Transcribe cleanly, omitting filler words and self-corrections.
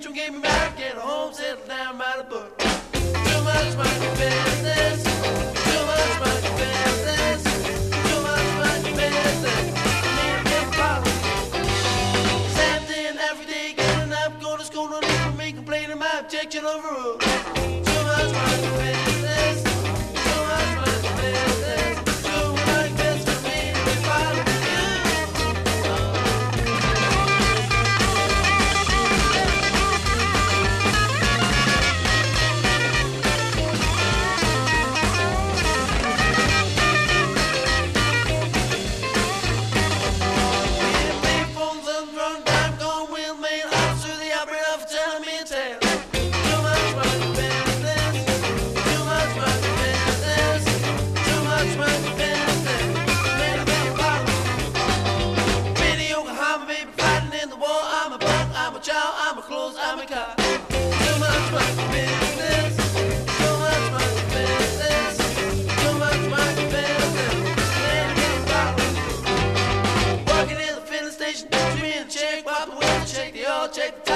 rich one gave me back, get a home, settle down by the book. Too much monkey business, too much monkey business, too much monkey business. I need a big bottle. Same thing every day, getting up, going to school, don't even me complaining, my objection overruled. Too much monkey business, too much monkey business, too much business for me to be following you. I'm a clothes, I'm a car. Too much monkey business, too much monkey business, too much monkey business. Lady get a bottle. Walking in the filling station, treat me in a check, wiping with the check, they all check the time.